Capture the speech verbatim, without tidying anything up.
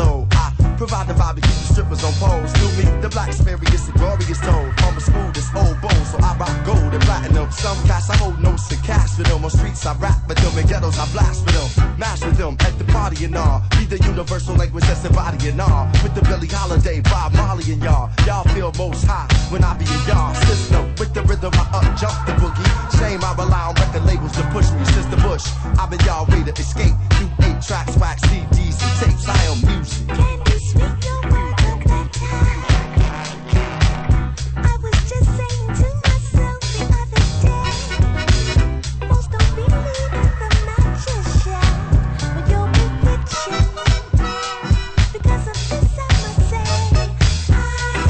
soul. I provide the vibe to keep the strippers on poles. New me, the black experience, the glorious told. From a school that's old bones, so I rock gold and platinum. Some cats I hold notes to cash for them. On streets I rap with them, in ghettos I blast for them. Mash with them at the party and all. Be the universal language that's the body and all. With the Billie Holiday, Bob Marley and y'all. Y'all feel most high when I be in y'all system. With the rhythm I up jump the boogie. Shame I rely on record labels to push me since the bush. I've been y'all way to escape through eight tracks, wax C Ds, and tapes.